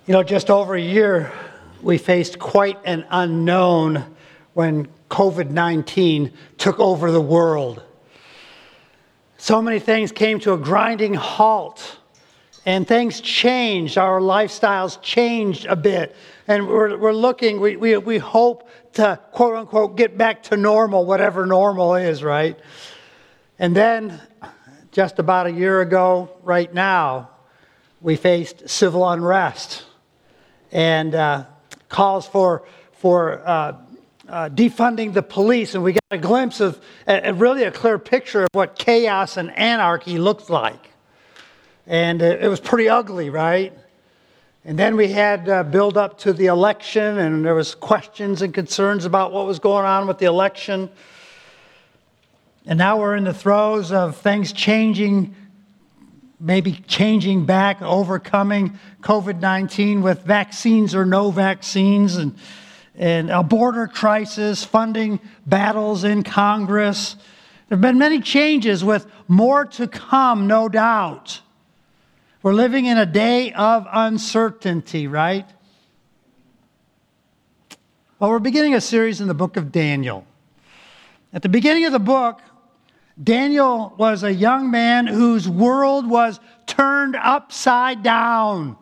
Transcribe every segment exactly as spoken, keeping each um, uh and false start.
You know, just over a year, we faced quite an unknown when covid nineteen took over the world. So many things came to a grinding halt, and things changed. Our lifestyles changed a bit, and we're, we're looking, we, we, we hope to, quote unquote, get back to normal, whatever normal is, right? And then, just about a year ago, right now, we faced civil unrest and uh, calls for for uh, uh, defunding the police, and we got a glimpse of a, a really a clear picture of what chaos and anarchy looks like. And it, it was pretty ugly, right? And then we had uh, build up to the election, and there was questions and concerns about what was going on with the election. And now we're in the throes of things changing, maybe changing back, overcoming covid nineteen with vaccines or no vaccines, and, and a border crisis, funding battles in Congress. There have been many changes with more to come, no doubt. We're living in a day of uncertainty, right? Well, we're beginning a series in the book of Daniel. At the beginning of the book, Daniel was a young man whose world was turned upside down.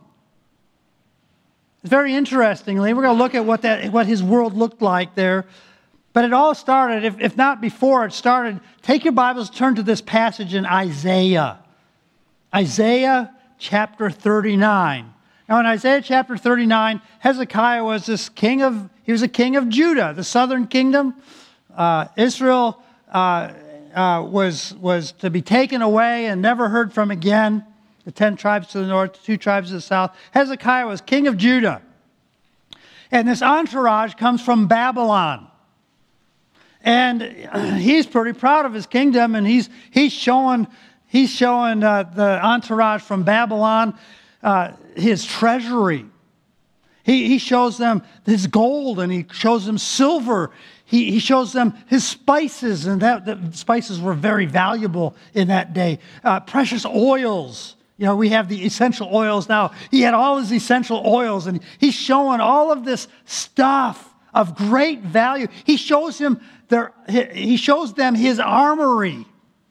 Very interestingly, we're going to look at what that what his world looked like there. But it all started, if, if not before it started, take your Bibles, turn to this passage in Isaiah. Isaiah chapter thirty-nine. Now in Isaiah chapter thirty-nine, Hezekiah was this king of, he was a king of Judah, the southern kingdom. Uh, Israel uh, uh, was, was to be taken away and never heard from again. The ten tribes to the north, the two tribes to the south. Hezekiah was king of Judah. And this entourage comes from Babylon. And he's pretty proud of his kingdom, and he's he's showing he's showing uh, the entourage from Babylon uh, his treasury. He he shows them his gold, and he shows them silver. He he shows them his spices, and that the spices were very valuable in that day. Uh, precious oils. You know, we have the essential oils now. He had all his essential oils, and he's showing all of this stuff of great value. He shows him their, he shows them his armory.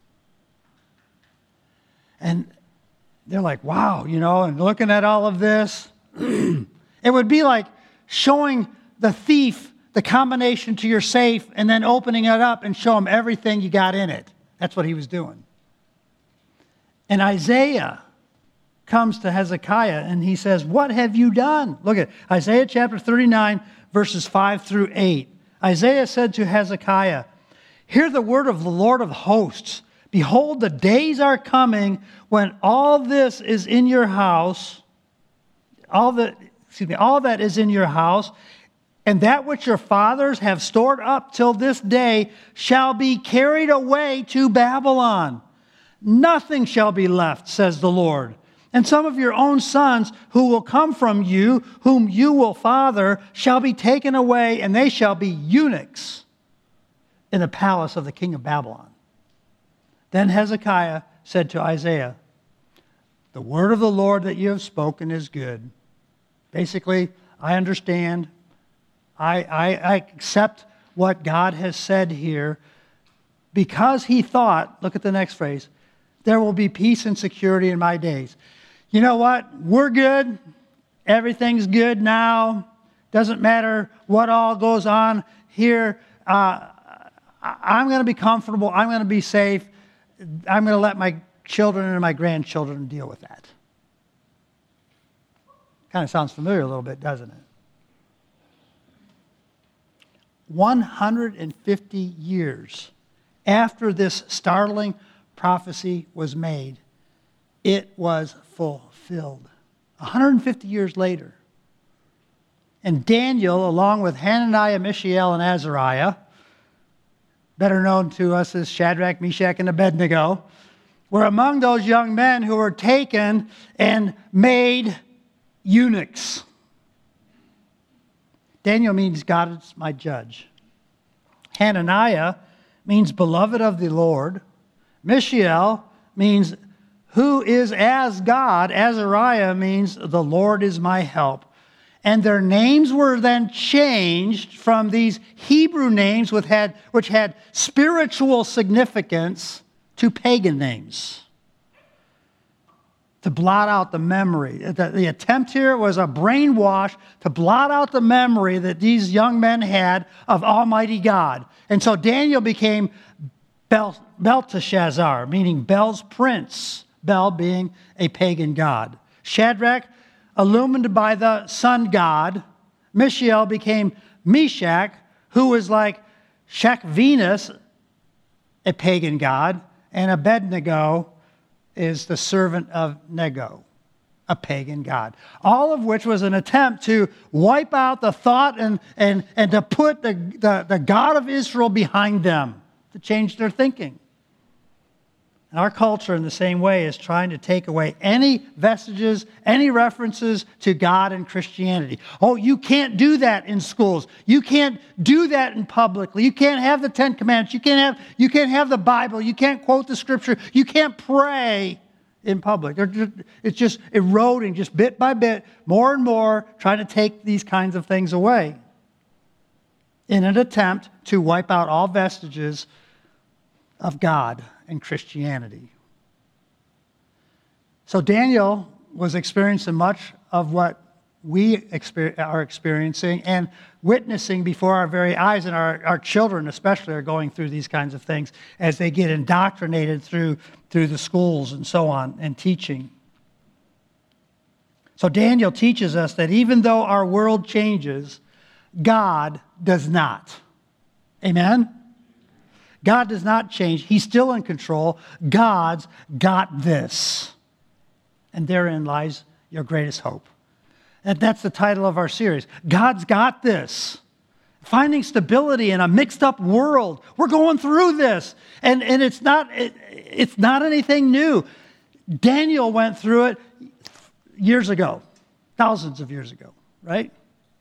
And they're like, wow, you know, and looking at all of this, it would be like showing the thief the combination to your safe and then opening it up and show him everything you got in it. That's what he was doing. And Isaiah comes to Hezekiah and he says, what have you done? Look at Isaiah chapter thirty-nine, verses five through eight. Isaiah said to Hezekiah, hear the word of the Lord of hosts. Behold, the days are coming when all this is in your house, all that, excuse me, all that is in your house, and that which your fathers have stored up till this day shall be carried away to Babylon. Nothing shall be left, says the Lord. And some of your own sons who will come from you, whom you will father, shall be taken away, and they shall be eunuchs in the palace of the king of Babylon. Then Hezekiah said to Isaiah, the word of the Lord that you have spoken is good. Basically, I understand. I, I, I accept what God has said here, because he thought, look at the next phrase, there will be peace and security in my days. You know what? We're good. Everything's good now. Doesn't matter what all goes on here. Uh, I'm going to be comfortable. I'm going to be safe. I'm going to let my children and my grandchildren deal with that. Kind of sounds familiar a little bit, doesn't it? one hundred fifty years after this startling prophecy was made, it was fulfilled. one hundred fifty years later. And Daniel, along with Hananiah, Mishael, and Azariah, better known to us as Shadrach, Meshach, and Abednego, were among those young men who were taken and made eunuchs. Daniel means God is my judge. Hananiah means beloved of the Lord. Mishael means who is as God. Azariah means the Lord is my help. And their names were then changed from these Hebrew names which had, which had spiritual significance to pagan names, to blot out the memory. The, the attempt here was a brainwash to blot out the memory that these young men had of Almighty God. And so Daniel became Bel, Belteshazzar, meaning Bel's prince, Bel being a pagan god. Shadrach, illumined by the sun god. Mishael became Meshach, who was like Shek Venus, a pagan god. And Abednego is the servant of Nego, a pagan god. All of which was an attempt to wipe out the thought and, and, and to put the, the, the God of Israel behind them, to change their thinking. And our culture, in the same way, is trying to take away any vestiges, any references to God and Christianity. Oh, you can't do that in schools. You can't do that in publicly. You can't have the Ten Commandments. You can't have, you can't have the Bible. You can't quote the Scripture. You can't pray in public. Just, it's just eroding, just bit by bit, more and more, trying to take these kinds of things away in an attempt to wipe out all vestiges of God and Christianity. So Daniel was experiencing much of what we exper- are experiencing and witnessing before our very eyes, and our, our children especially are going through these kinds of things as they get indoctrinated through, through the schools and so on, and teaching. So Daniel teaches us that even though our world changes, God does not. Amen? God does not change. He's still in control. God's got this. And therein lies your greatest hope. And that's the title of our series. God's got this. Finding stability in a mixed up world. We're going through this. And, and it's not, it, it's not anything new. Daniel went through it years ago. Thousands of years ago, right?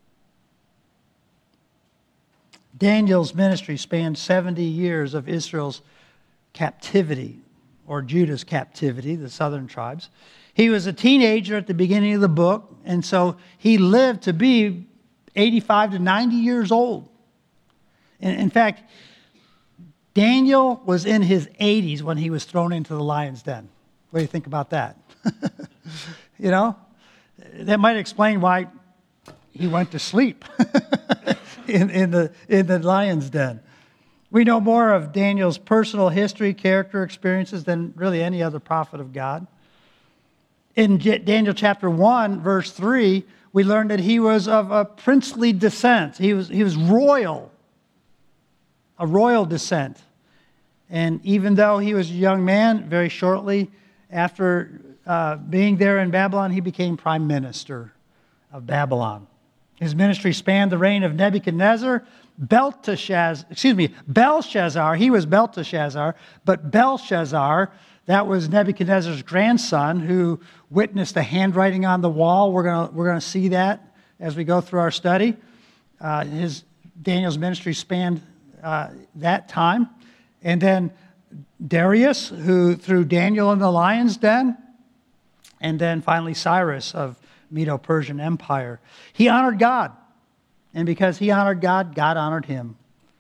Daniel's ministry spanned seventy years of Israel's captivity, or Judah's captivity, the southern tribes. He was a teenager at the beginning of the book, and so he lived to be eighty-five to ninety years old. In, in fact, Daniel was in his eighties when he was thrown into the lion's den. What do you think about that? You know, that might explain why he went to sleep. In, in the in the lion's den. We know more of Daniel's personal history, character, experiences than really any other prophet of God. In J- Daniel chapter one, verse three, we learn that he was of a princely descent. He was, he was royal, a royal descent. And even though he was a young man, very shortly after uh, being there in Babylon, he became prime minister of Babylon. His ministry spanned the reign of Nebuchadnezzar, Belteshazzar, excuse me, Belshazzar. He was Belteshazzar, but Belshazzar, that was Nebuchadnezzar's grandson who witnessed the handwriting on the wall. We're going we're gonna see that as we go through our study. Uh, his Daniel's ministry spanned uh, that time. And then Darius, who threw Daniel in the lion's den. And then finally Cyrus of Medo-Persian Empire. He honored God. And because he honored God, God honored him.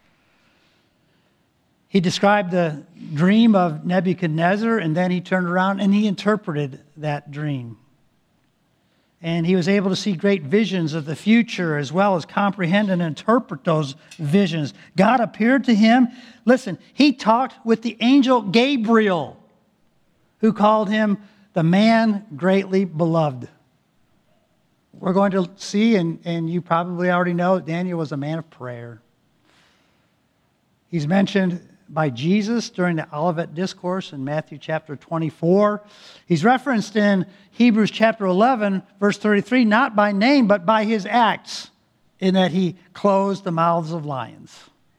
He described the dream of Nebuchadnezzar, and then he turned around and he interpreted that dream. And he was able to see great visions of the future as well as comprehend and interpret those visions. God appeared to him. Listen, he talked with the angel Gabriel, who called him the man greatly beloved. We're going to see, and, and you probably already know, Daniel was a man of prayer. He's mentioned by Jesus during the Olivet Discourse in Matthew chapter twenty-four. He's referenced in Hebrews chapter eleven, verse thirty-three, not by name, but by his acts, in that he closed the mouths of lions.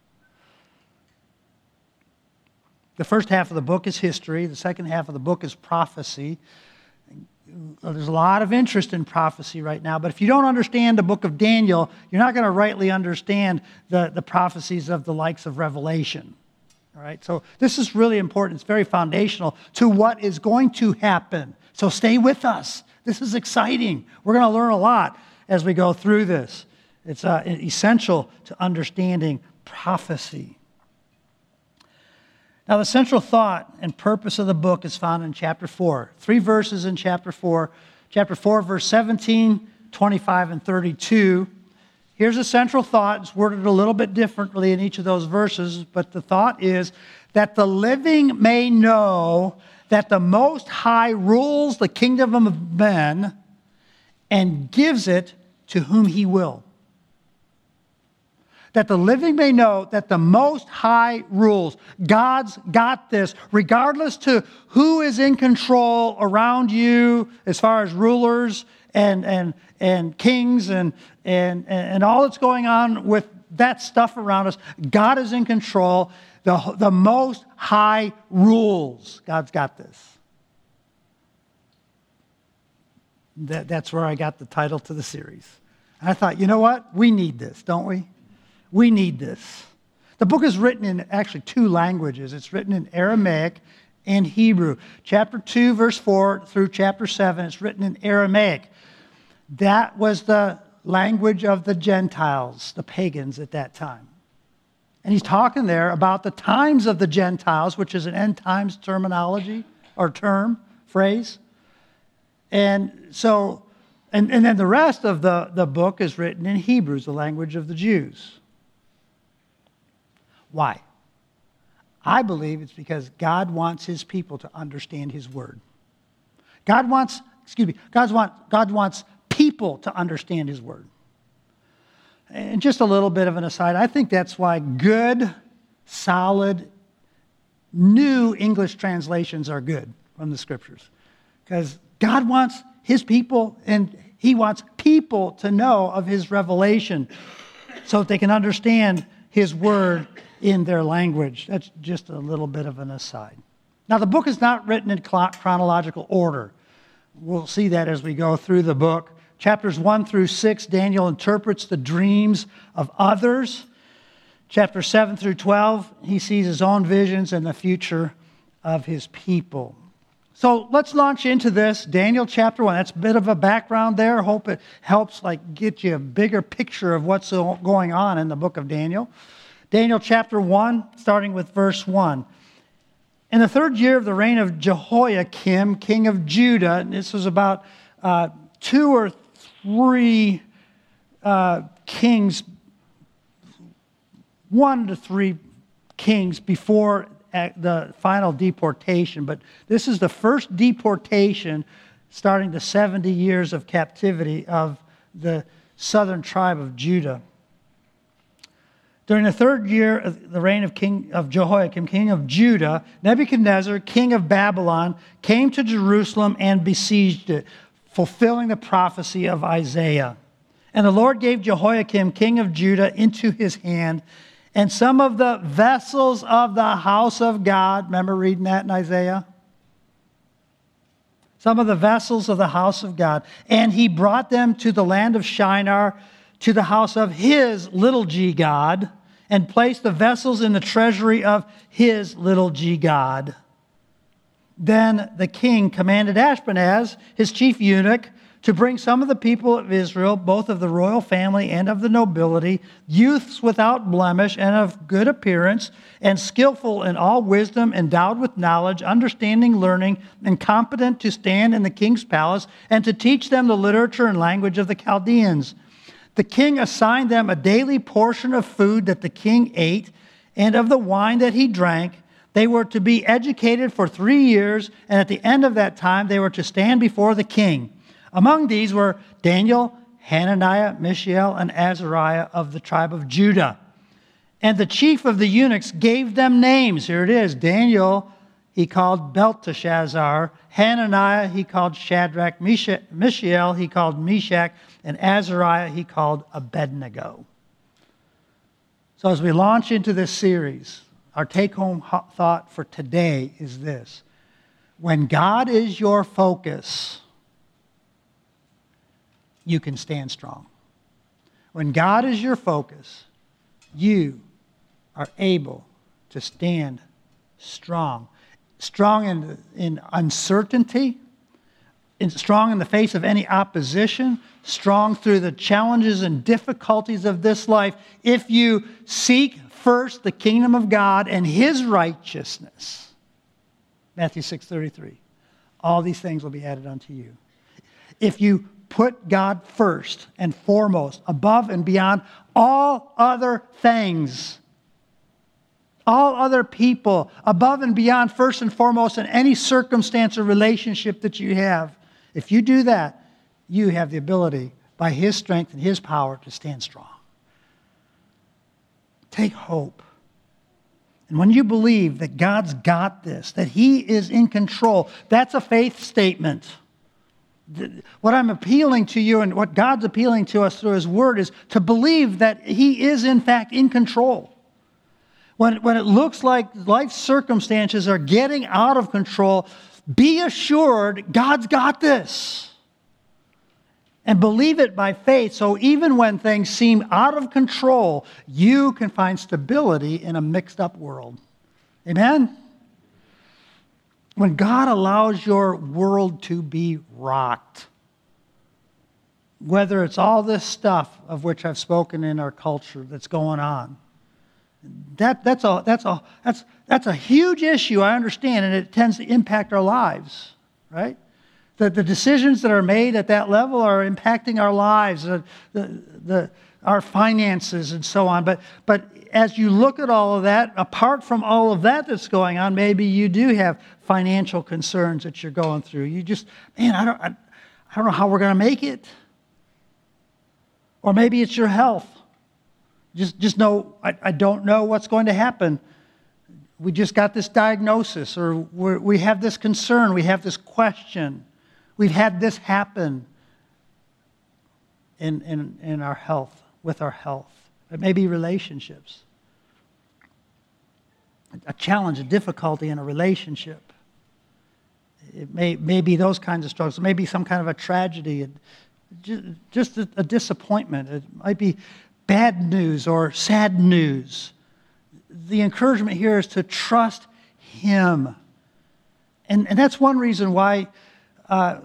The first half of the book is history. The second half of the book is prophecy. There's a lot of interest in prophecy right now, but if you don't understand the book of Daniel, you're not going to rightly understand the, the prophecies of the likes of Revelation. All right, so this is really important. It's very foundational to what is going to happen. So stay with us. This is exciting. We're going to learn a lot as we go through this. It's uh, essential to understanding prophecy. Now, the central thought and purpose of the book is found in chapter four. Three verses in chapter four. Chapter four, verse seventeen, twenty-five, and thirty-two. Here's a central thought. It's worded a little bit differently in each of those verses, but the thought is that the living may know that the Most High rules the kingdom of men and gives it to whom he will. That the living may know that the Most High rules. God's got this, regardless to who is in control around you as far as rulers and and and kings and and and all that's going on with that stuff around us. God is in control. The, the Most High rules. God's got this. That, that's where I got the title to the series. And I thought, you know what? We need this, don't we? We need this. The book is written in actually two languages. It's written in Aramaic and Hebrew. Chapter two, verse four through chapter seven, it's written in Aramaic. That was the language of the Gentiles, the pagans at that time. And he's talking there about the times of the Gentiles, which is an end times terminology or term, phrase. And so, and, and then the rest of the, the book is written in Hebrew, the language of the Jews. Why? I believe it's because God wants his people to understand his word. God wants, excuse me, God wants, God wants people to understand his word. And just a little bit of an aside, I think that's why good, solid, new English translations are good from the scriptures. Because God wants his people, and he wants people to know of his revelation so that they can understand his word in their language. That's just a little bit of an aside. Now, the book is not written in chronological order. We'll see that as we go through the book. Chapters one through six, Daniel interprets the dreams of others. Chapter seven through twelve, he sees his own visions and the future of his people. So let's launch into this. Daniel chapter one. That's a bit of a background there. I hope it helps like get you a bigger picture of what's going on in the book of Daniel. Daniel chapter one, starting with verse one. In the third year of the reign of Jehoiakim, king of Judah, and this was about uh, two or three uh, kings, one to three kings before the final deportation. But this is the first deportation starting the seventy years of captivity of the southern tribe of Judah. During the third year of the reign of King of Jehoiakim, king of Judah, Nebuchadnezzar, king of Babylon, came to Jerusalem and besieged it, fulfilling the prophecy of Isaiah. And the Lord gave Jehoiakim, king of Judah, into his hand, and some of the vessels of the house of God. Remember reading that in Isaiah? Some of the vessels of the house of God. And he brought them to the land of Shinar, to the house of his little g God, and placed the vessels in the treasury of his little g God. Then the king commanded Ashpenaz, his chief eunuch, to bring some of the people of Israel, both of the royal family and of the nobility, youths without blemish and of good appearance, and skillful in all wisdom, endowed with knowledge, understanding, learning, and competent to stand in the king's palace, and to teach them the literature and language of the Chaldeans. The king assigned them a daily portion of food that the king ate, and of the wine that he drank. They were to be educated for three years, and at the end of that time they were to stand before the king. Among these were Daniel, Hananiah, Mishael, and Azariah of the tribe of Judah. And the chief of the eunuchs gave them names. Here it is. Daniel he called Belteshazzar. Hananiah he called Shadrach. Mishael he called Meshach. And Azariah he called Abednego. So as we launch into this series, our take-home thought for today is this. When God is your focus, you can stand strong. When God is your focus, you are able to stand strong. Strong in, in uncertainty, in, strong in the face of any opposition, strong through the challenges and difficulties of this life. If you seek first the kingdom of God and His righteousness, Matthew six thirty-three, all these things will be added unto you. If you put God first and foremost, above and beyond all other things, all other people, above and beyond, first and foremost, in any circumstance or relationship that you have, if you do that, you have the ability, by His strength and His power, to stand strong. Take hope. And when you believe that God's got this, that He is in control, that's a faith statement. What I'm appealing to you and what God's appealing to us through His Word is to believe that He is, in fact, in control. When, when it looks like life circumstances are getting out of control, be assured God's got this. And believe it by faith, so even when things seem out of control, you can find stability in a mixed-up world. Amen? When God allows your world to be rocked, whether it's all this stuff of which I've spoken in our culture that's going on, that, that's, a, that's, a, that's, that's a huge issue, I understand, and it tends to impact our lives, right? The, the decisions that are made at that level are impacting our lives, the, the, the, our finances and so on. But, but as you look at all of that, apart from all of that that's going on, maybe you do have financial concerns that you're going through. You just, man, I don't, I, I don't know how we're going to make it. Or maybe it's your health. Just, just know, I, I don't know what's going to happen. We just got this diagnosis, or we're, we have this concern, we have this question. We've had this happen in, in, in our health, with our health. It may be relationships. A challenge, a difficulty in a relationship. It may, may be those kinds of struggles. It may be some kind of a tragedy, just, just a, a disappointment. It might be bad news or sad news. The encouragement here is to trust Him. And, and that's one reason why uh,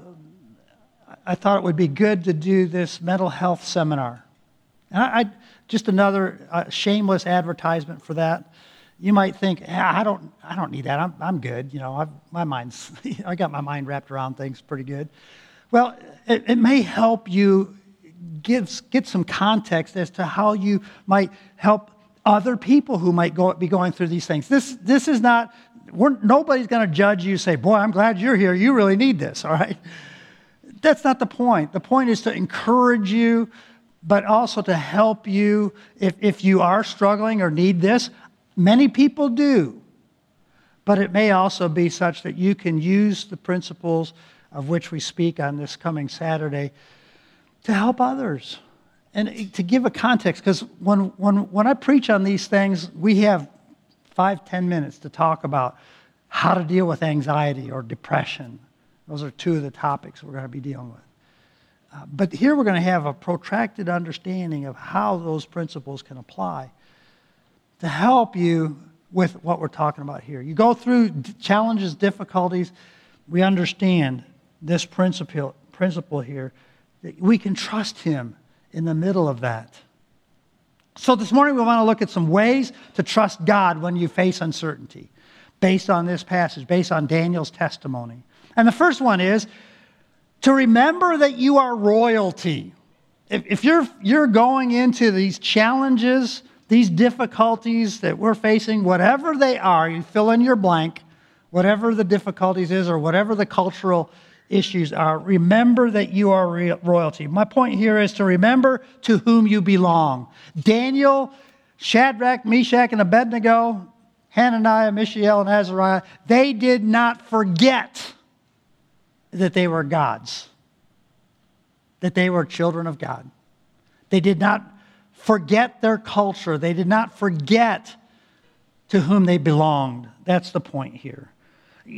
I thought it would be good to do this mental health seminar. And I, I just another uh, shameless advertisement for that. You might think, yeah, I don't, I don't need that. I'm, I'm good. You know, I've, my mind's, I got my mind wrapped around things pretty good. Well, it, it may help you get get some context as to how you might help other people who might go, be going through these things. This, this is not. We're, nobody's going to judge you. Say, boy, I'm glad you're here. You really need this. All right. That's not the point. The point is to encourage you, but also to help you if, if you are struggling or need this. Many people do. But it may also be such that you can use the principles of which we speak on this coming Saturday to help others. And to give a context, because when, when, when I preach on these things, we have five, ten minutes to talk about how to deal with anxiety or depression. Those are two of the topics we're going to be dealing with. Uh, but here we're going to have a protracted understanding of how those principles can apply to help you with what we're talking about here. You go through challenges, difficulties, we understand this principle, principle here, that we can trust Him in the middle of that. So this morning we want to look at some ways to trust God when you face uncertainty, based on this passage, based on Daniel's testimony. And the first one is to remember that you are royalty. If, if you're, you're going into these challenges, these difficulties that we're facing, whatever they are, you fill in your blank, whatever the difficulties is or whatever the cultural issues are, remember that you are royalty. My point here is to remember to whom you belong. Daniel, Shadrach, Meshach, and Abednego, Hananiah, Mishael, and Azariah, they did not forget that they were gods, that they were children of God. They did not forget their culture. They did not forget to whom they belonged. That's the point here.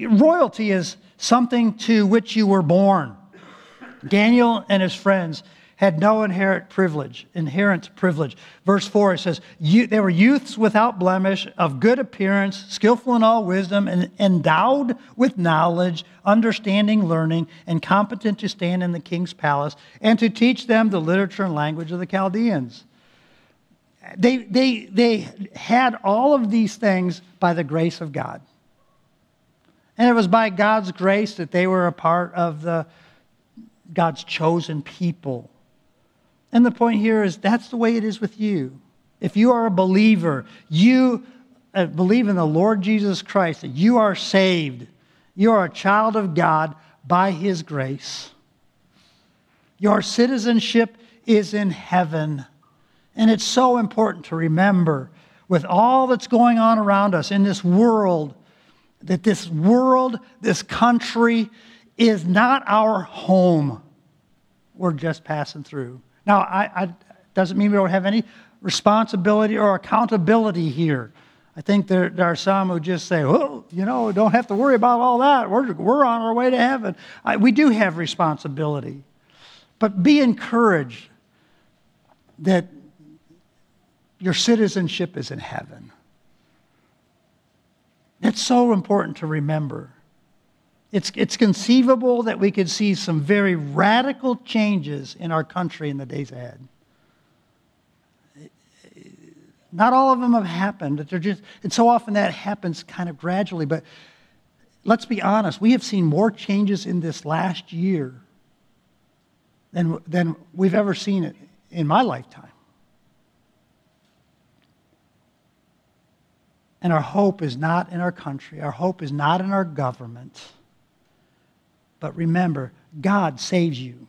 Royalty is something to which you were born. Daniel and his friends had no inherent privilege, inherent privilege. Verse four, it says, you, they were youths without blemish, of good appearance, skillful in all wisdom, and endowed with knowledge, understanding, learning, and competent to stand in the king's palace, and to teach them the literature and language of the Chaldeans. They, they, they had all of these things by the grace of God. And it was by God's grace that they were a part of the God's chosen people. And the point here is that's the way it is with you. If you are a believer, you uh, believe in the Lord Jesus Christ, that you are saved. You are a child of God by His grace. Your citizenship is in heaven. And it's so important to remember, with all that's going on around us in this world, that this world, this country, is not our home. We're just passing through. Now, I, I doesn't mean we don't have any responsibility or accountability here. I think there, there are some who just say, "Oh, you know, don't have to worry about all that. We're we're on our way to heaven." I, we do have responsibility, but be encouraged that your citizenship is in heaven. It's so important to remember. It's, it's conceivable that we could see some very radical changes in our country in the days ahead. Not all of them have happened. They're just, and so often that happens kind of gradually. But let's be honest, we have seen more changes in this last year than, than we've ever seen it in my lifetime. And our hope is not in our country. Our hope is not in our government. But remember, God saves you.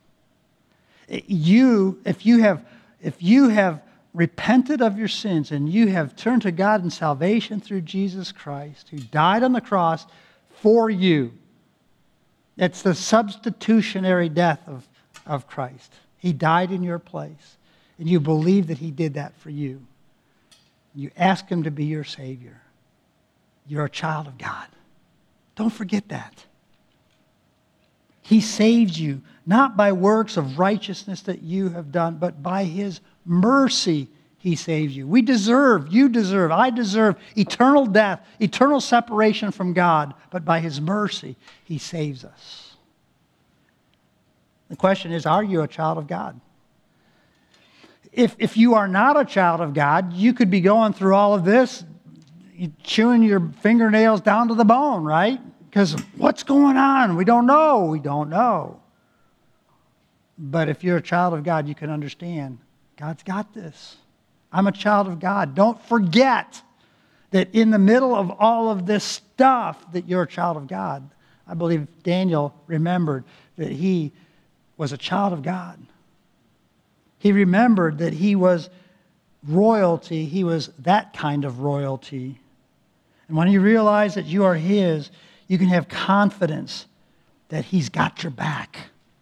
You, if you have, if you have repented of your sins and you have turned to God in salvation through Jesus Christ, who died on the cross for you, it's the substitutionary death of, of Christ. He died in your place. And you believe that He did that for you. You ask Him to be your Savior. You're a child of God. Don't forget that. He saved you, not by works of righteousness that you have done, but by His mercy He saved you. We deserve, you deserve, I deserve eternal death, eternal separation from God, but by His mercy He saves us. The question is, are you a child of God? If, if you are not a child of God, you could be going through all of this, chewing your fingernails down to the bone, right? Because what's going on? We don't know. We don't know. But if you're a child of God, you can understand, God's got this. I'm a child of God. Don't forget that in the middle of all of this stuff that you're a child of God. I believe Daniel remembered that he was a child of God. He remembered that he was royalty. He was that kind of royalty. And when you realize that you are His, you can have confidence that He's got your back.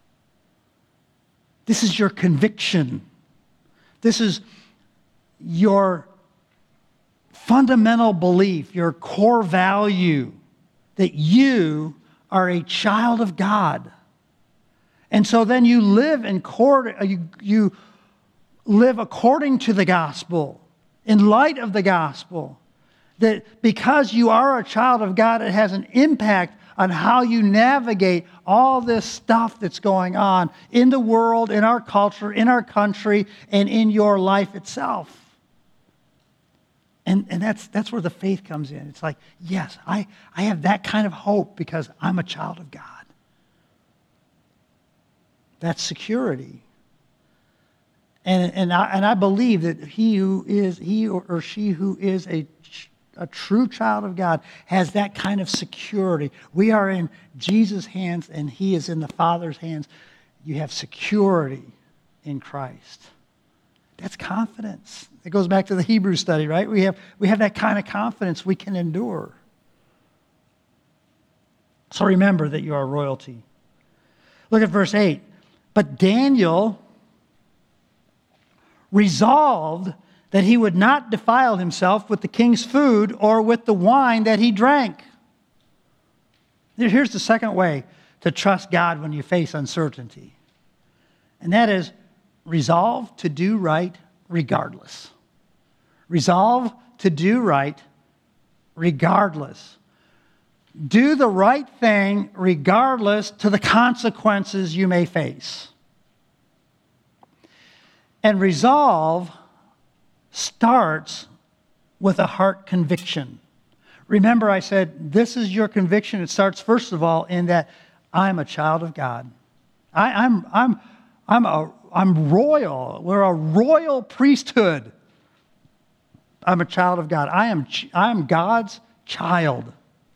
This is your conviction. This is your fundamental belief, your core value, that you are a child of God. And so then you live in court, you, you live according to the gospel, in light of the gospel. That because you are a child of God, it has an impact on how you navigate all this stuff that's going on in the world, in our culture, in our country, and in your life itself. And, and that's, that's where the faith comes in. It's like, yes, I, I have that kind of hope because I'm a child of God. That's security. And, and, I, and I believe that he who is, he or she who is a, a true child of God has that kind of security. We are in Jesus' hands and He is in the Father's hands. You have security in Christ. That's confidence. It goes back to the Hebrew study, right? We have, we have that kind of confidence we can endure. So remember that you are royalty. Look at verse eight. But Daniel resolved that he would not defile himself with the king's food or with the wine that he drank. Here's the second way to trust God when you face uncertainty. And that is, resolve to do right regardless. Resolve to do right regardless. Do the right thing regardless to the consequences you may face. And resolve starts with a heart conviction. Remember, I said, this is your conviction. It starts, first of all, in that I'm a child of God. I, I'm, I'm, I'm, a, I'm royal. We're a royal priesthood. I'm a child of God. I am, I'm God's child.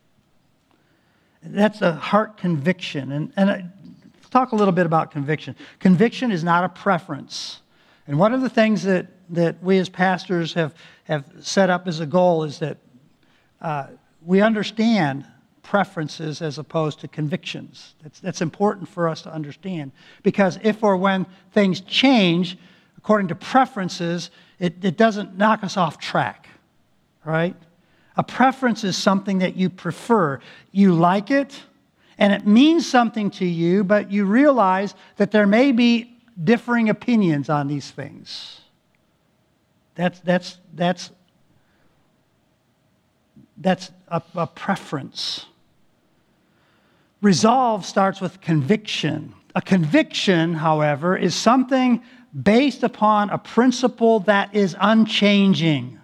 That's a heart conviction. And, and I, let's talk a little bit about conviction. Conviction is not a preference. And one of the things that, that we as pastors have, have set up as a goal is that uh, we understand preferences as opposed to convictions. That's, that's important for us to understand. Because if or when things change according to preferences, it, it doesn't knock us off track, right? A preference is something that you prefer. You like it, and it means something to you, but you realize that there may be differing opinions on these things. That's, that's, that's, that's a, a preference. Resolve starts with conviction. A conviction, however, is something based upon a principle that is unchanging.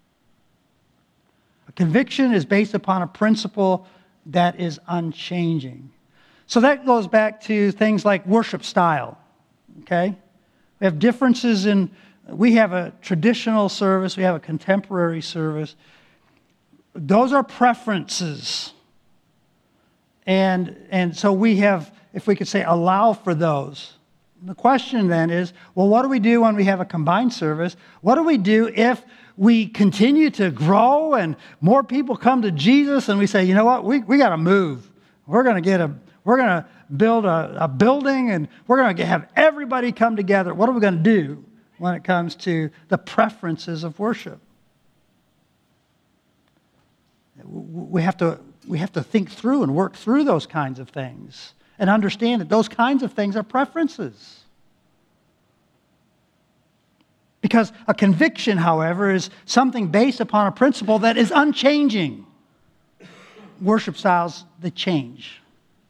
A conviction is based upon a principle that is unchanging. So that goes back to things like worship style. Okay? We have differences in, we have a traditional service, we have a contemporary service. Those are preferences. And, and so we have, if we could say, allow for those. The question then is, well, what do we do when we have a combined service? What do we do if we continue to grow and more people come to Jesus and we say, you know what, we, we got to move. We're going to get a, we're going to build a, a building and we're going to have everybody come together. What are we going to do when it comes to the preferences of worship? We have to, we have to think through and work through those kinds of things and understand that those kinds of things are preferences. Because a conviction, however, is something based upon a principle that is unchanging. Worship styles, they change.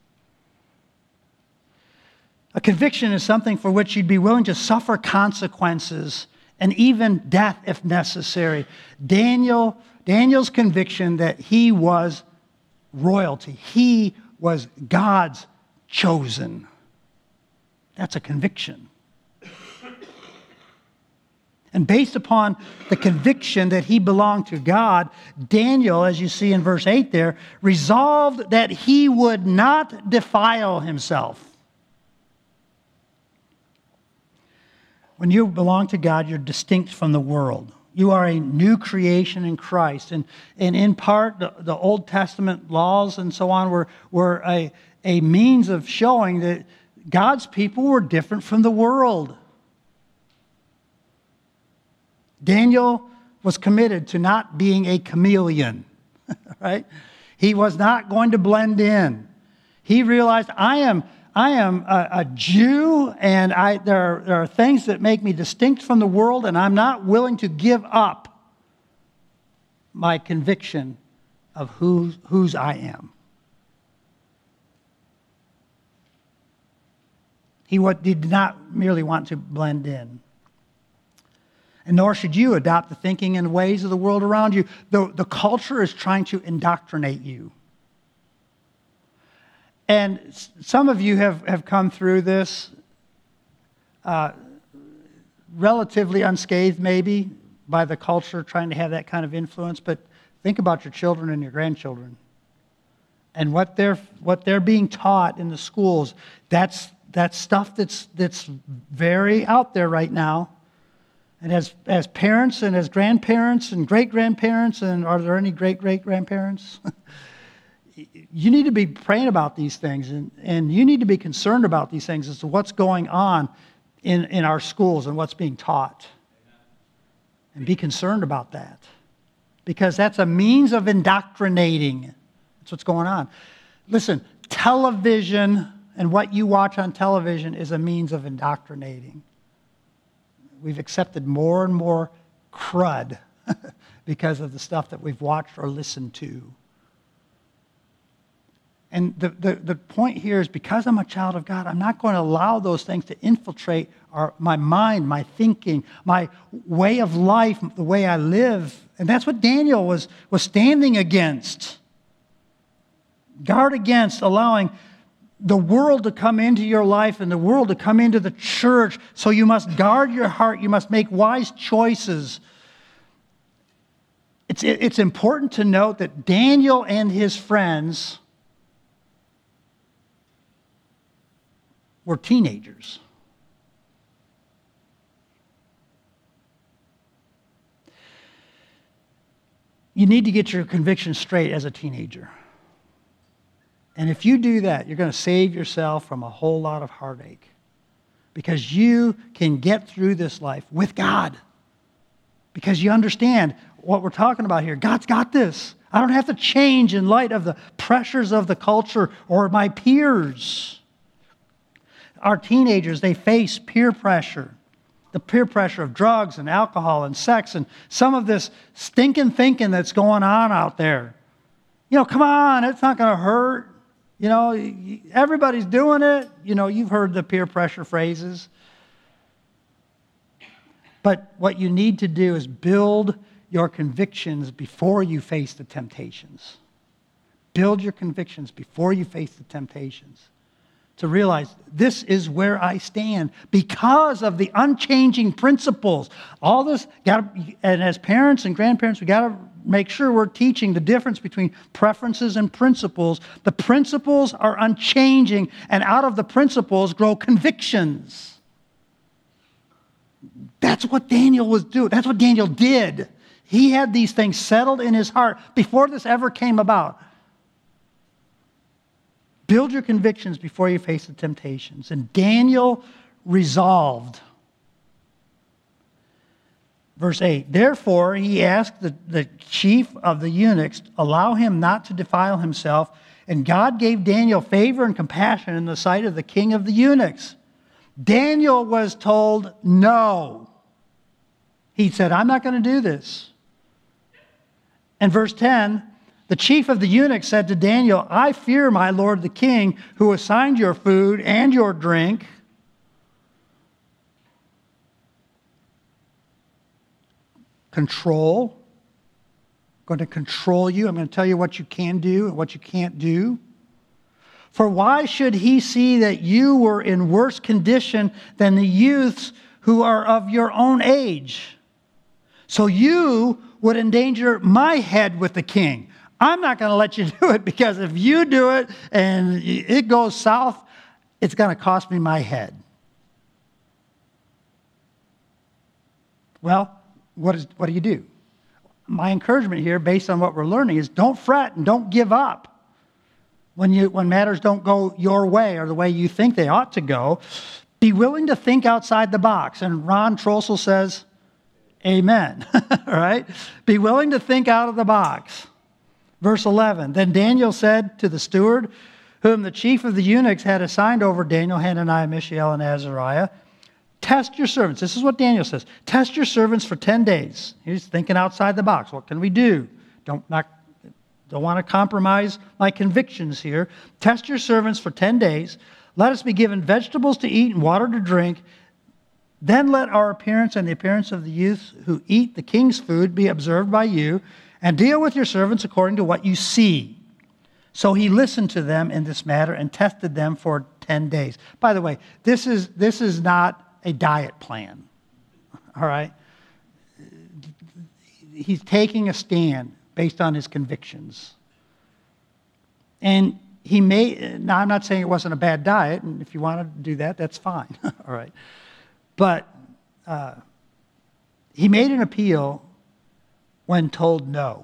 A conviction is something for which you'd be willing to suffer consequences and even death if necessary. Daniel, Daniel's conviction that he was royalty. He was God's chosen. That's a conviction. And based upon the conviction that he belonged to God, Daniel, as you see in verse eight there, resolved that he would not defile himself. When you belong to God, you're distinct from the world. You are a new creation in Christ. And, and in part, the, the Old Testament laws and so on were, were a, a means of showing that God's people were different from the world. Daniel was committed to not being a chameleon, right? He was not going to blend in. He realized, I am, I am a, a Jew, and I, there, are, there are things that make me distinct from the world, and I'm not willing to give up my conviction of who, whose I am. He what, did not merely want to blend in. And nor should you adopt the thinking and ways of the world around you. The, the culture is trying to indoctrinate you. And some of you have, have come through this uh, relatively unscathed, maybe, by the culture trying to have that kind of influence. But think about your children and your grandchildren. And what they're, what they're being taught in the schools, that's, that's stuff that's, that's very out there right now. And as, as parents and as grandparents and great-grandparents, and are there any great-great-grandparents? You need to be praying about these things, and, and you need to be concerned about these things as to what's going on in, in our schools and what's being taught. And be concerned about that. Because that's a means of indoctrinating. That's what's going on. Listen, television and what you watch on television is a means of indoctrinating. we've accepted more and more crud because of the stuff that we've watched or listened to. And the, the, the point here is, because I'm a child of God, I'm not going to allow those things to infiltrate our, my mind, my thinking, my way of life, the way I live. And that's what Daniel was, was standing against. Guard against allowing the world to come into your life and the world to come into the church. So you must guard your heart. You must make wise choices. It's, it's important to note that Daniel and his friends were teenagers. You need to get your convictions straight as a teenager. And if you do that, you're going to save yourself from a whole lot of heartache, because you can get through this life with God, because you understand what we're talking about here. God's got this. I don't have to change in light of the pressures of the culture or my peers. Our teenagers, they face peer pressure. The peer pressure of drugs and alcohol and sex and some of this stinking thinking that's going on out there. You know, come on, it's not going to hurt. You know, everybody's doing it. You know, you've heard the peer pressure phrases. But what you need to do is build your convictions before you face the temptations. Build your convictions before you face the temptations. To realize this is where I stand because of the unchanging principles. All this, got and as parents and grandparents, we got to make sure we're teaching the difference between preferences and principles. The principles are unchanging, and out of the principles grow convictions. That's what Daniel was doing. That's what Daniel did. He had these things settled in his heart before this ever came about. Build your convictions before you face the temptations. And Daniel resolved. Verse eight, therefore he asked the, the chief of the eunuchs, allow him not to defile himself. And God gave Daniel favor and compassion in the sight of the king of the eunuchs. Daniel was told no. He said, I'm not going to do this. And verse ten, the chief of the eunuchs said to Daniel, I fear my lord the king, who assigned your food and your drink. Control. I'm going to control you. I'm going to tell you what you can do and what you can't do. For why should he see that you were in worse condition than the youths who are of your own age? So you would endanger my head with the king. I'm not going to let you do it, because if you do it and it goes south, it's going to cost me my head. Well, what, is, what do you do? My encouragement here, based on what we're learning, is don't fret and don't give up when, you, when matters don't go your way or the way you think they ought to go. Be willing to think outside the box. And Ron Trossel says, amen. All right? Be willing to think out of the box. Verse eleven, then Daniel said to the steward, whom the chief of the eunuchs had assigned over Daniel, Hananiah, Mishael, and Azariah, test your servants. This is what Daniel says. Test your servants for ten days. He's thinking outside the box. What can we do? Don't, not, don't want to compromise my convictions here. Test your servants for ten days. Let us be given vegetables to eat and water to drink. Then let our appearance and the appearance of the youths who eat the king's food be observed by you, and deal with your servants according to what you see. So he listened to them in this matter and tested them for ten days. By the way, this is, this is not a diet plan, all right? He's taking a stand based on his convictions. And he made, now I'm not saying it wasn't a bad diet, and if you want to do that, that's fine, all right? But uh, he made an appeal when told no.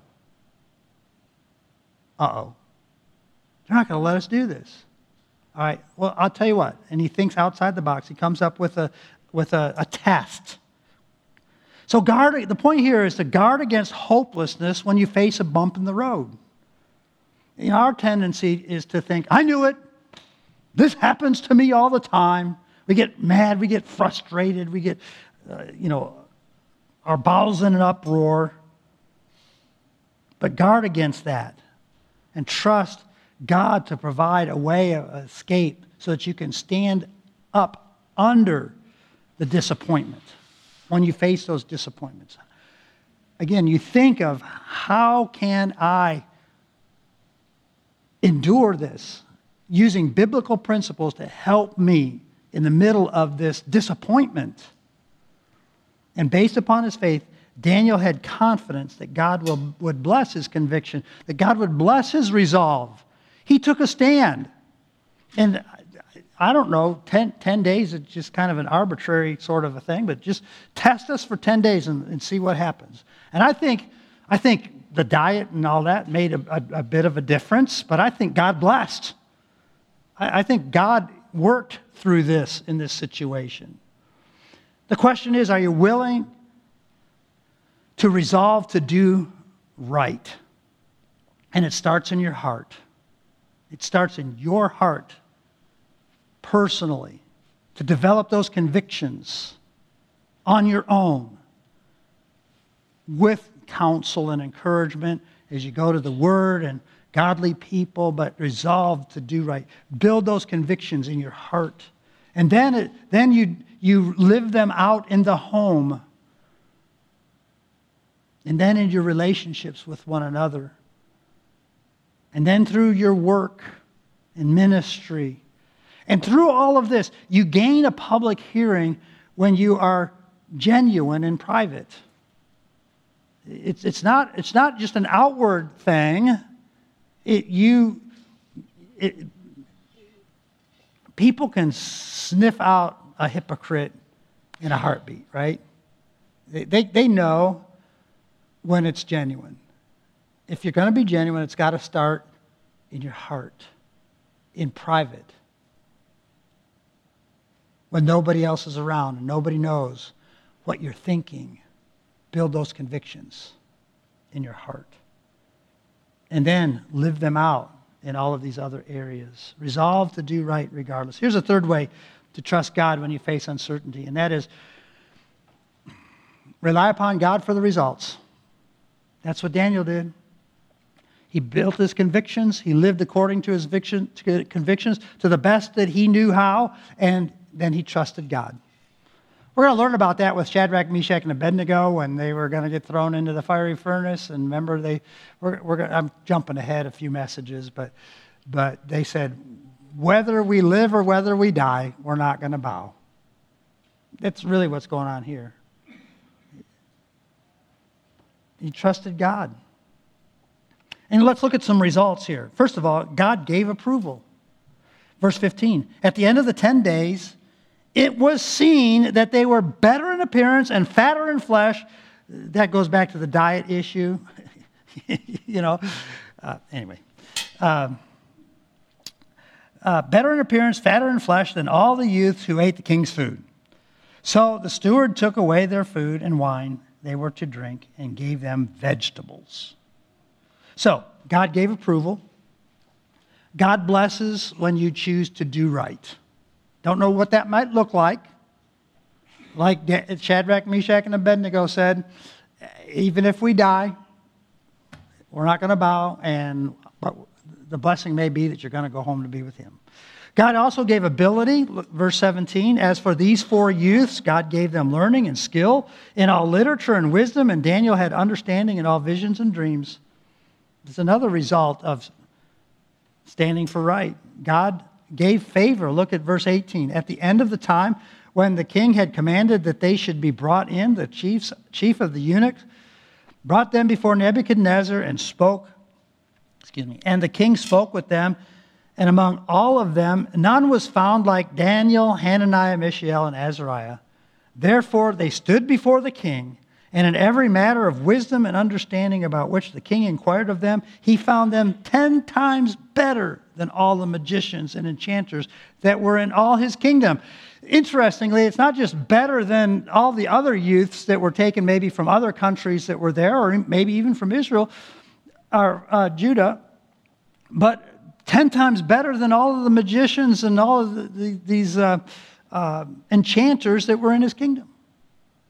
Uh-oh. They're not going to let us do this. All right, well, I'll tell you what. And he thinks outside the box. He comes up with a, with a, a test. So guard. The point here is to guard against hopelessness when you face a bump in the road. You know, our tendency is to think, I knew it. This happens to me all the time. We get mad. We get frustrated. We get uh, you know, our bowels in an uproar. But guard against that and trust God to provide a way of escape so that you can stand up under the disappointment when you face those disappointments. Again, you think of, how can I endure this, using biblical principles to help me in the middle of this disappointment? And based upon his faith, Daniel had confidence that God will, would bless his conviction, that God would bless his resolve. He took a stand. And I don't know, ten, ten days is just kind of an arbitrary sort of a thing, but just test us for ten days and, and see what happens. And I think, I think the diet and all that made a, a, a bit of a difference, but I think God blessed. I, I think God worked through this in this situation. The question is, are you willing to resolve to do right? And it starts in your heart. It starts in your heart personally, to develop those convictions on your own with counsel and encouragement as you go to the Word and godly people, but resolve to do right. Build those convictions in your heart. And then, it, then you, you live them out in the home. And then in your relationships with one another. And then through your work and ministry. And through all of this, you gain a public hearing when you are genuine in private. It's, it's, not, it's not just an outward thing. It, you, it, people can sniff out a hypocrite in a heartbeat, right? They, they, they know when it's genuine. If you're going to be genuine, it's got to start in your heart, in private, when nobody else is around and nobody knows what you're thinking. Build those convictions in your heart. And then live them out in all of these other areas. Resolve to do right regardless. Here's a third way to trust God when you face uncertainty, and that is rely upon God for the results. That's what Daniel did. He built his convictions. He lived according to his convictions to the best that he knew how, and then he trusted God. We're going to learn about that with Shadrach, Meshach, and Abednego when they were going to get thrown into the fiery furnace. And remember, they we're, we're gonna, I'm jumping ahead a few messages, but but they said, whether we live or whether we die, we're not going to bow. That's really what's going on here. He trusted God. And let's look at some results here. First of all, God gave approval. Verse fifteen, at the end of the ten days, it was seen that they were better in appearance and fatter in flesh. That goes back to the diet issue. you know, uh, anyway. Um, uh, better in appearance, fatter in flesh than all the youths who ate the king's food. So the steward took away their food and wine they were to drink and gave them vegetables. So God gave approval. God blesses when you choose to do right. Don't know what that might look like. Like Shadrach, Meshach, and Abednego said, even if we die, we're not going to bow, and but the blessing may be that you're going to go home to be with him. God also gave ability, verse seventeen, as for these four youths, God gave them learning and skill in all literature and wisdom, and Daniel had understanding in all visions and dreams. It's another result of standing for right. God gave favor. Look at verse eighteen. At the end of the time, when the king had commanded that they should be brought in, the chiefs, chief of the eunuchs brought them before Nebuchadnezzar and spoke, excuse me, and the king spoke with them, and among all of them, none was found like Daniel, Hananiah, Mishael, and Azariah. Therefore, they stood before the king, and in every matter of wisdom and understanding about which the king inquired of them, he found them ten times better than all the magicians and enchanters that were in all his kingdom. Interestingly, it's not just better than all the other youths that were taken maybe from other countries that were there, or maybe even from Israel or uh, Judah, but ten times better than all of the magicians and all of the, the, these uh, uh, enchanters that were in his kingdom.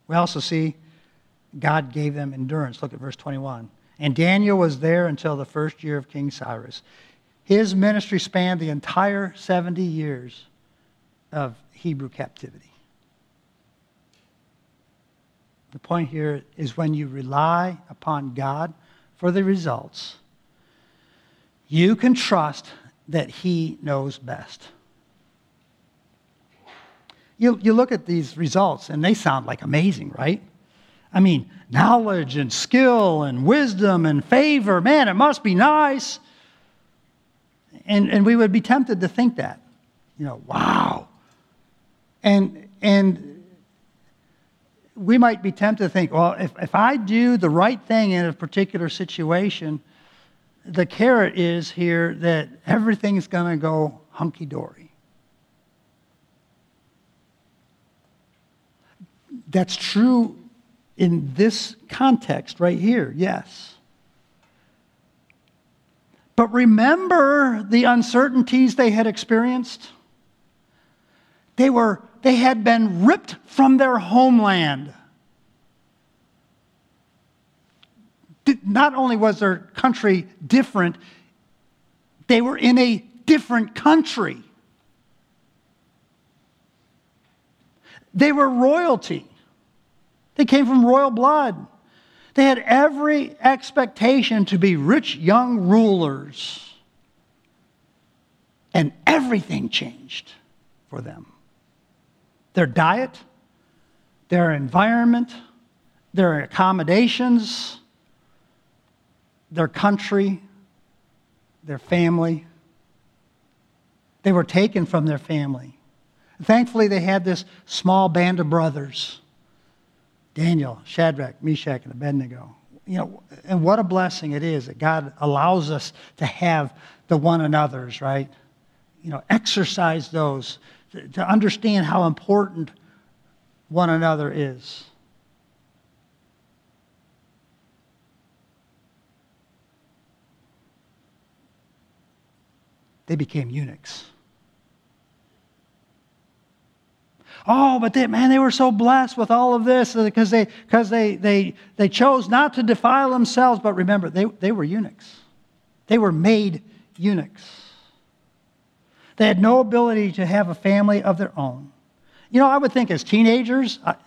We also see God gave them endurance. Look at verse twenty-one. And Daniel was there until the first year of King Cyrus. His ministry spanned the entire seventy years of Hebrew captivity. The point here is when you rely upon God for the results, you can trust that He knows best. You, you look at these results and they sound like amazing, right? I mean, knowledge and skill and wisdom and favor, man, it must be nice. And, and we would be tempted to think that, you know, wow. And, and we might be tempted to think, well, if, if I do the right thing in a particular situation, the carrot is here that everything's going to go hunky-dory. That's true in this context right here, yes. But remember the uncertainties they had experienced? They were, they had been ripped from their homeland. Not only was their country different, they were in a different country. They were royalty. They came from royal blood. They had every expectation to be rich young rulers. And everything changed for them. Their diet, their environment, their accommodations, their country, their family. They were taken from their family. Thankfully, they had this small band of brothers. Daniel, Shadrach, Meshach, and Abednego. You know, and what a blessing it is that God allows us to have the one another's, right? You know, exercise those to, to understand how important one another is. They became eunuchs. Oh, but they, man, they were so blessed with all of this because they because they they they chose not to defile themselves. But remember, they, they were eunuchs. They were made eunuchs. They had no ability to have a family of their own. You know, I would think as teenagers, I,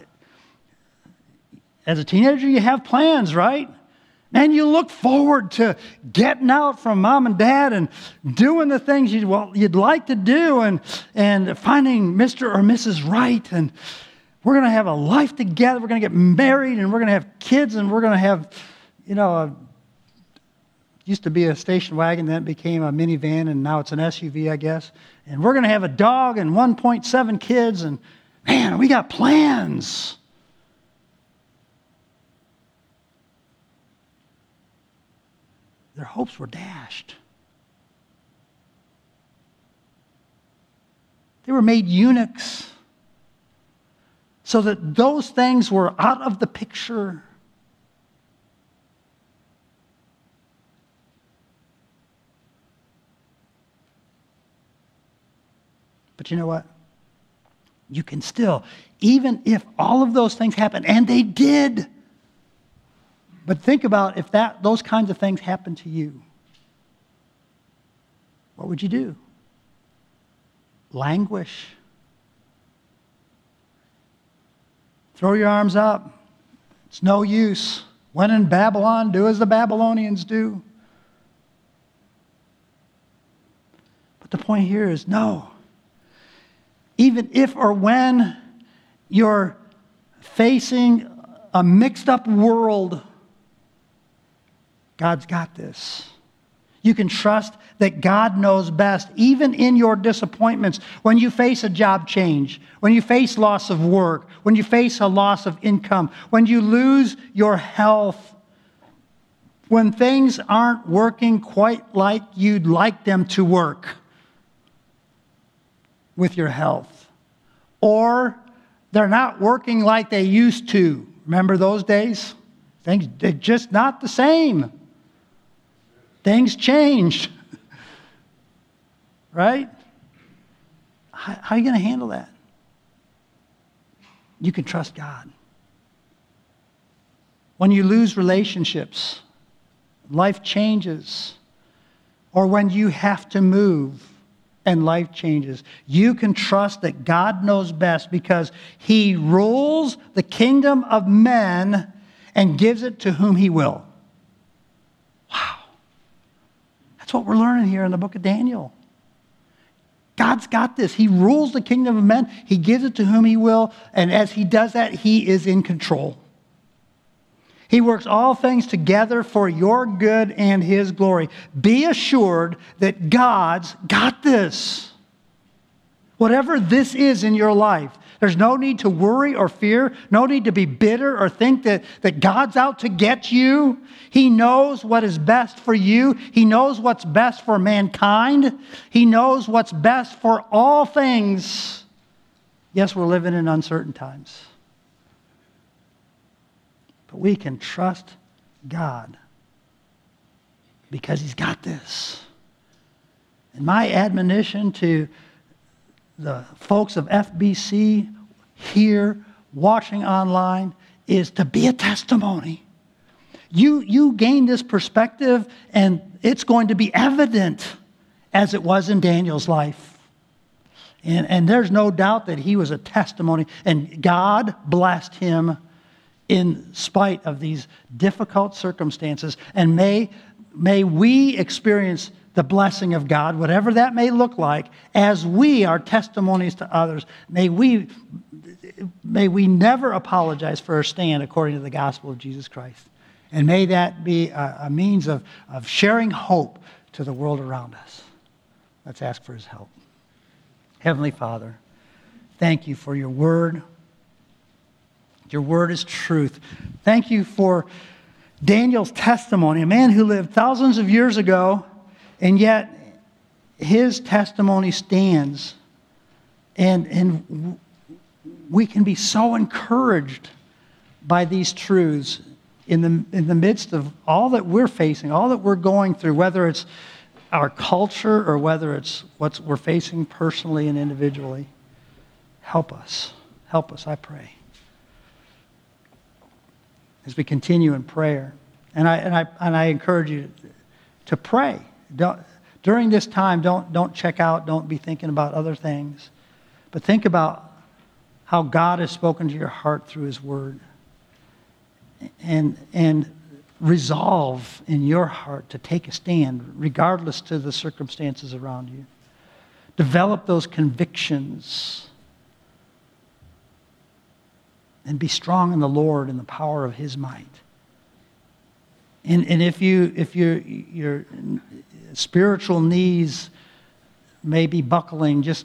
as a teenager, you have plans, right? Man, you look forward to getting out from mom and dad and doing the things you'd, well, you'd like to do and, and finding Mister or Missus Right. And we're going to have a life together. We're going to get married and we're going to have kids and we're going to have, you know, a, used to be a station wagon, then it became a minivan and now it's an S U V, I guess. And we're going to have a dog and one point seven kids and, man, we got plans. Their hopes were dashed. They were made eunuchs so that those things were out of the picture. But you know what? You can still, even if all of those things happen, and they did. But think about if that those kinds of things happened to you. What would you do? Languish. Throw your arms up. It's no use. When in Babylon, do as the Babylonians do. But the point here is no. Even if or when you're facing a mixed up world, God's got this. You can trust that God knows best, even in your disappointments. When you face a job change, when you face loss of work, when you face a loss of income, when you lose your health, when things aren't working quite like you'd like them to work with your health, or they're not working like they used to. Remember those days? Things, they're just not the same. Things changed, right? How, how are you going to handle that? You can trust God. when you lose relationships, life changes, or when you have to move and life changes, you can trust that God knows best because he rules the kingdom of men and gives it to whom he will. Wow. That's what we're learning here in the book of Daniel. God's got this. He rules the kingdom of men. He gives it to whom he will. And as he does that, he is in control. He works all things together for your good and his glory. Be assured that God's got this. Whatever this is in your life, there's no need to worry or fear, no need to be bitter or think that, that God's out to get you. He knows what is best for you. He knows what's best for mankind. He knows what's best for all things. Yes, we're living in uncertain times. But we can trust God because he's got this. And my admonition to the folks of F B C here, watching online, is to be a testimony. You, you gain this perspective, and it's going to be evident as it was in Daniel's life. And, and there's no doubt that he was a testimony, and God blessed him in spite of these difficult circumstances. And may, may we experience the blessing of God, whatever that may look like, as we are testimonies to others. May we, may we never apologize for our stand according to the gospel of Jesus Christ. And may that be a, a means of, of sharing hope to the world around us. Let's ask for his help. Heavenly Father, thank you for your word. Your word is truth. Thank you for Daniel's testimony, a man who lived thousands of years ago, and yet his testimony stands. And, and we can be so encouraged by these truths in the, in the midst of all that we're facing, all that we're going through, whether it's our culture or whether it's what we're facing personally and individually. Help us. Help us, I pray. As we continue in prayer. And I, and I, and I encourage you to pray. Don't, during this time, don't, don't check out. Don't be thinking about other things. But think about how God has spoken to your heart through his word. And, and resolve in your heart to take a stand, regardless to the circumstances around you. Develop those convictions. And be strong in the Lord and the power of his might. And, and if you if you your spiritual knees may be buckling, just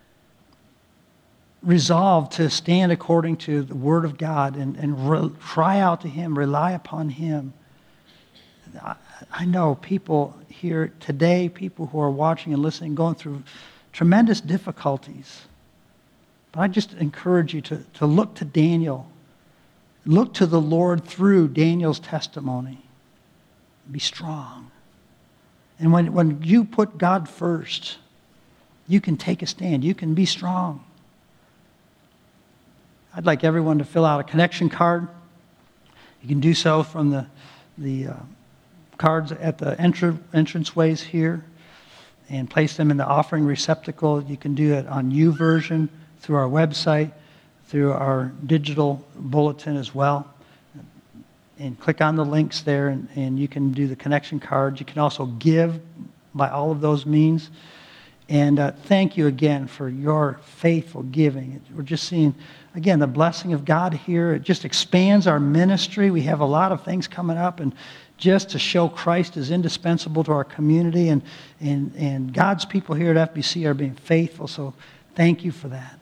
resolve to stand according to the word of God and, and re, cry out to him, rely upon him. I, I know people here today, people who are watching and listening, going through tremendous difficulties. But I just encourage you to, to look to Daniel. Look to the Lord through Daniel's testimony. Be strong. And when, when you put God first, you can take a stand. You can be strong. I'd like everyone to fill out a connection card. You can do so from the, the uh, cards at the entr- entranceways here and place them in the offering receptacle. You can do it on YouVersion, through our website, through our digital bulletin as well. And click on the links there, and, and you can do the connection cards. You can also give by all of those means. And uh, thank you again for your faithful giving. We're just seeing, again, the blessing of God here. It just expands our ministry. We have a lot of things coming up, and just to show Christ is indispensable to our community. And, and, and God's people here at F B C are being faithful, so thank you for that.